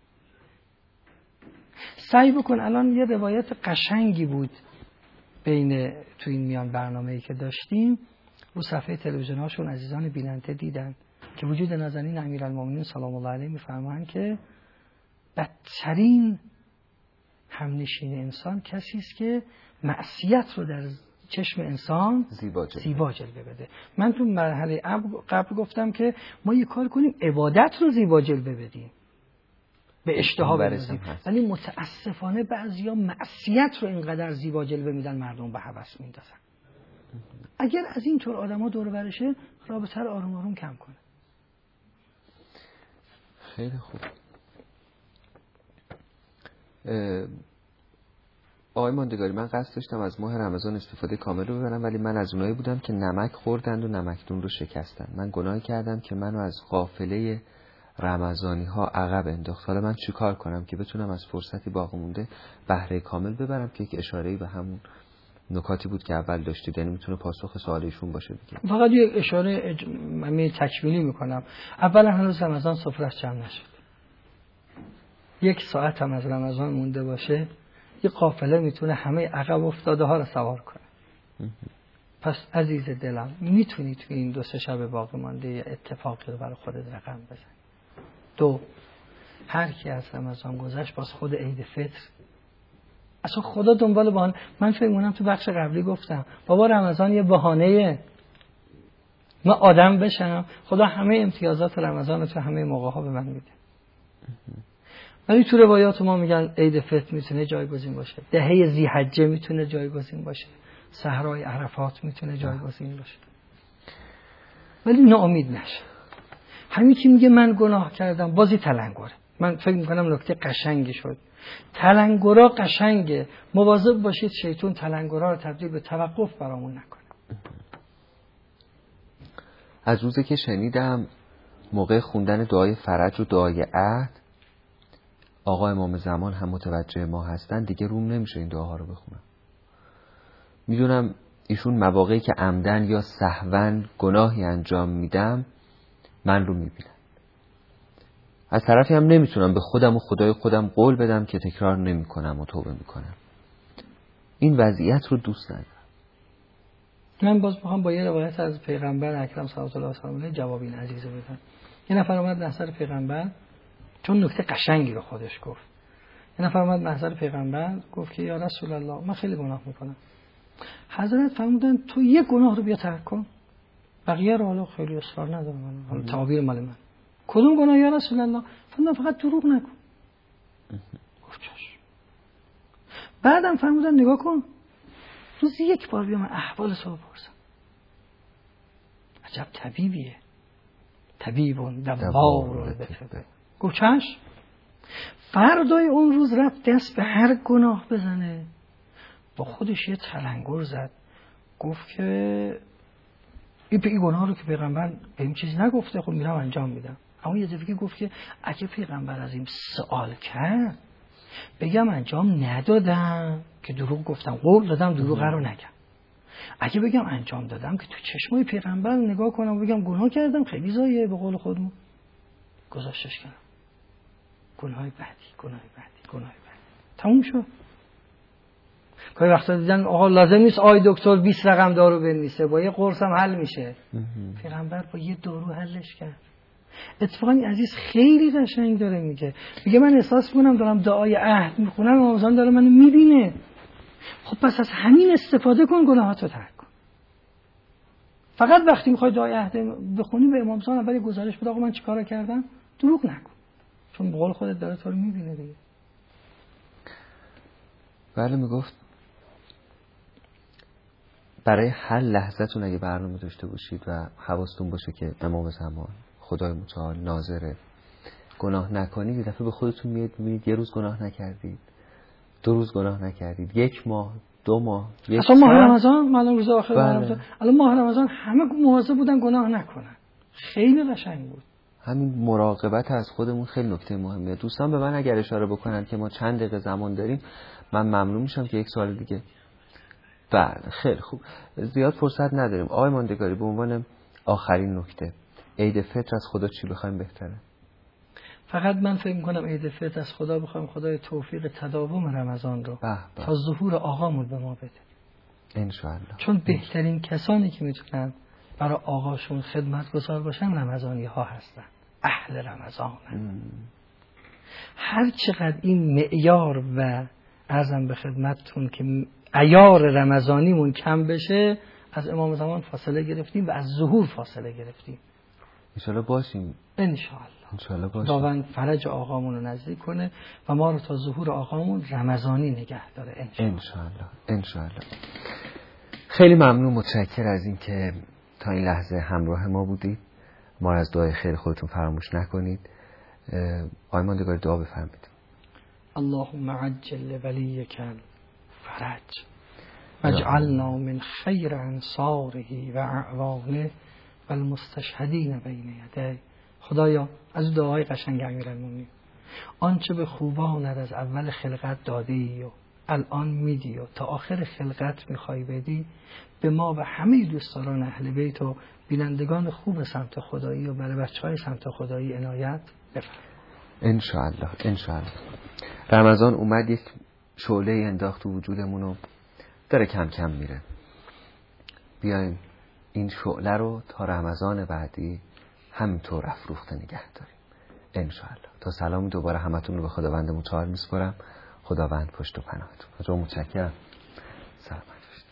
سعی بکن. الان یه روایت قشنگی بود بین تو این میان برنامه‌ای که داشتیم رو صفحه تلویزیون‌هاشون عزیزان بیننده دیدن که وجود نازنین امیرالمومنین سلام الله علیه میفرمایند که بدترین همنشین انسان کسی است که معصیت رو در چشم انسان زیبا جلوه, زیبا جلوه بده. من تو مرحله قبل گفتم که ما یه کار کنیم عبادت رو زیبا جلوه بدیم، به اشتها برسیم، ولی متاسفانه بعضیا معصیت رو اینقدر زیبا جلوه میدن مردم به هوس میندازن. اگر از این طور آدما دور برشه رابطه رو آروم آروم کم کنه. خیلی خوب. آقای ماندگاری، من قصد داشتم از ماه رمضان استفاده کامل رو ببرم، ولی من از اونایی بودم که نمک خوردند و نمکدون رو شکستن. من گناهی کردم که منو از قافله رمضانی ها عقب انداخت. حالا من چی کار کنم که بتونم از فرصتی باقی مونده بهره کامل ببرم که یک اشاره‌ای به همون نکاتی بود که اول داشتید، یعنی میتونه پاسخ سوال ایشون باشه دیگه. فقط یک اشاره اج... من تکمیلی میکنم. اولا هنوز رمضان سفره‌اش جمع نشد. یک ساعت هم از رمضان مونده باشه، یه قافله میتونه همه عقب افتاده ها رو سوار کنه. پس عزیز دلم میتونی تو این دو سه شب باقی مانده یه اتفاقی رو برای خودت رقم بزن. دو، هر کی از رمضان گذشت باز خود عید فطر، اصلا خدا دنبال بهانه. من فکر می‌کنم تو بخش قبلی گفتم بابا رمضان یه بهانه‌ایه، من آدم بشم، خدا همه امتیازات رمضان رو تو همه موقع‌ها به من میده. ولی تو روایات ما میگن عید فطر میتونه جایگزین باشه، دهه ذی‌حجه میتونه جایگزین باشه، صحرای عرفات میتونه جایگزین باشه. ولی ناامید نشه. همین که میگه من گناه کردم بازی تلنگره. من فکر میکنم نکته قشنگی شد. تلنگرها قشنگه، مواظب باشید شیطان تلنگرها رو تبدیل به توقف برامون نکنه. از روزی که شنیدم موقع خوندن دعای فرج و دعای عهد آقا امام زمان هم متوجه ما هستن، دیگه روم نمیشه این دعاها رو بخونم. میدونم ایشون مواقعی که عمدن یا سهون گناهی انجام میدم من رو میبینم. از طرفی هم نمیتونم به خودم و خدای خودم قول بدم که تکرار نمیکنم و توبه میکنم. این وضعیت رو دوست ندارم. من باز میخوام با یه روایت از پیغمبر اکرم صلی الله علیه و آله جواب این عزیزه بدم. یه نفر اومد نظر پیغمبر، چون نکته قشنگی رو خودش گفت. یه نفر اومد نظر پیغمبر گفت که یا رسول الله من خیلی گناه میکنم. حضرت فرمودن تو یه گناه رو بیا ترک کن، بقیه رو حالا خیلی اصرار ندارم من، حالا تعابیر مال من. کدوم گناه یا رسول الله؟ فرمودن فقط دروغ نکن. گفت چش. بعدم فرمودن نگاه کن، روزی یک بار بیا من احوال تو بپرسم. عجب طبیبیه، طبیبون دوار بفه. گفت چش. فردای اون روز رفت دست به هر گناه بزنه، با خودش یه تلنگر زد، گفت که این این گناه رو که پیغمبر به این چیزی نگفته، خب میرم انجام میدم. اما یه دفعه گفت که اگه پیغمبر از این سوال کرد بگم انجام ندادم که دروغ گفتم، قول دادم دروغ رو نگم. اگه بگم انجام دادم که تو چشمای پیغمبر نگاه کنم و بگم گناه کردم، خیلی زایه به قول خودمون. گذاشتش کردم. گناه بعدی، گناه بعدی، گناه بعدی. تموم شد. گاهی وقتا دیدن آقا لازم نیست آی دکتر بیست رقم دارو بنویسه، با یه قرص هم حل میشه. پیغمبر با یه دارو حلش کرد. اتفاقا این عزیز خیلی قشنگ داره میگه، میگه من احساس میکنم دارم دعای عهد میخونم، امام زمان داره منو میبینه. خب پس از همین استفاده کن، گناهاتو ترک کن. فقط وقتی میخوای دعای عهد بخونی به امام زمان اول گزارش بده، آقا من چیکارا کردم، دروغ نکن، چون به قول خودت داره تو رو میبینه دیگه. بله میگفت برای هر لحظتون اگه برنامه داشته باشید و حواستون باشه که امام زمان خدای متعال ناظره، گناه نکنید، یه دفعه به خودتون میاد میبینید یه روز گناه نکردید، دو روز گناه نکردید، یک ماه، دو ماه، یک اصلا ماه رمضان، مالون روز آخر ماه رمضان، الان ماه رمضان همه مواظب بودن گناه نکنن. خیلی قشنگ بود. همین مراقبت از خودمون خیلی نکته مهمه. دوستان به من اگر اشاره بکنن که ما چند دقیقه زمان داریم، من ممنون میشم که یک سوال دیگه. بله خیلی خوب، زیاد فرصت نداریم. آقای ماندگاری به عنوان آخرین نکته، عید فطر از خدا چی بخوایم بهتره؟ فقط من فکر میکنم عید فطر از خدا بخوایم خدای توفیق تداوم رمضان رو بح بح. تا ظهور آقامون به ما بده انشاءالله. چون بهترین کسانی که میتونن برای آقاشون خدمتگزار باشن رمضانی ها هستن، اهل رمضان. هر چقدر این معیار و عرضم به خدمتتون که عیار رمضانیمون کم بشه، از امام زمان فاصله گرفتیم و از ظهور فاصله گرفتیم. انشاءالله باشیم. انشاءالله. انشاءالله باشیم. خداوند فرج آقامون رو نزدیک کنه و ما رو تا ظهور آقامون رمضانی نگه داره. انشاءالله. انشاءالله. انشاءالله. خیلی ممنون، متشکر از این که تا این لحظه همراه ما بودید. ما از دعای خیر خودتون فراموش نکنید. آقای ماندگاری دعا بفرمایید. اللهم عجل ولیک فرج واجعلنا من خیر انصاره و اعوانه و المستشهدین بین یدی. خدایا از دعای قشنگ امیرالمومنین، آنچه به خوبانت از اول خلقت دادی و الان میدی و تا آخر خلقت میخوای بدی، به ما و همه دوستداران اهل بیت و بینندگان خوب سمت خدایی و برای بچهای سمت خدایی عنایت بفرمایید. انشاءالله انشاءالله. رمضان اومد یک شعله انداخت تو وجودمون و داره کم کم میره. بیایم این شعله رو تا رمضان بعدی همینطور افروخته نگه داریم انشاءالله. تا سلامی دوباره همتون رو به خداوند متعال میسپارم. خداوند پشت و پناهتون. خدا متشکرم. سلام.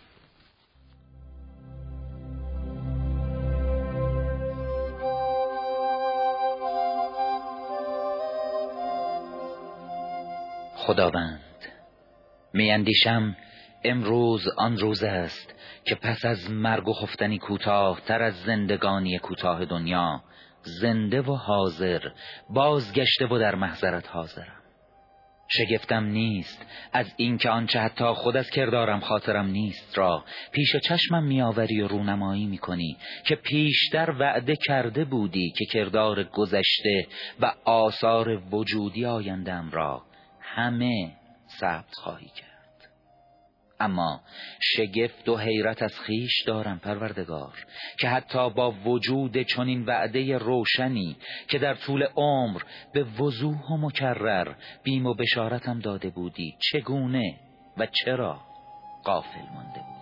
خداوند، میاندیشم امروز آن روز است که پس از مرگ و خفتنی کوتاه تر از زندگانی کوتاه دنیا، زنده و حاضر بازگشته و در محضرت حاضرم. شگفتم نیست از اینکه آنچه حتی خود از کردارم خاطرم نیست را پیش چشمم میآوری و رونمایی میکنی که پیشتر وعده کرده بودی که کردار گذشته و آثار وجودی آیندم را همه ثبت خواهی کرد. اما شگفت و حیرت از خیش دارم پروردگار که حتی با وجود چنین وعده روشنی که در طول عمر به وضوح و مکرر بیم و بشارتم داده بودی، چگونه و چرا غافل مانده بودم.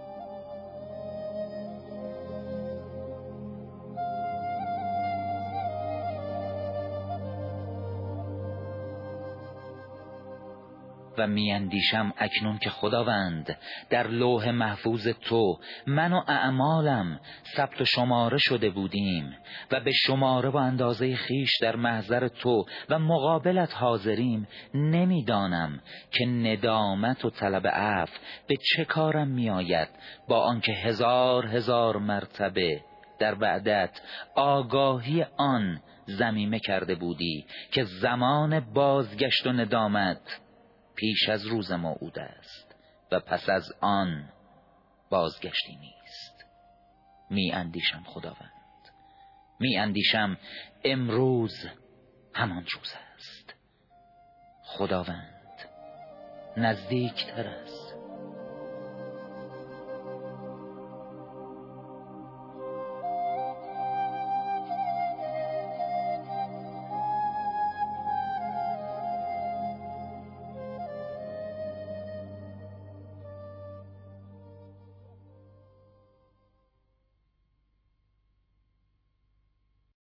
و میاندیشم اکنون که خداوند در لوح محفوظ تو من و اعمالم ثبت و شماره شده بودیم و به شماره و اندازه خیش در محضر تو و مقابلت حاضریم، نمیدانم که ندامت و طلب عفو به چه کارم میآید، با آنکه هزار هزار مرتبه در بعدت آگاهی آن ضمیمه کرده بودی که زمان بازگشت و ندامت پیش از روز موعود است و پس از آن بازگشتی نیست. می اندیشم خداوند، می اندیشم امروز همان روز است. خداوند نزدیکتر است.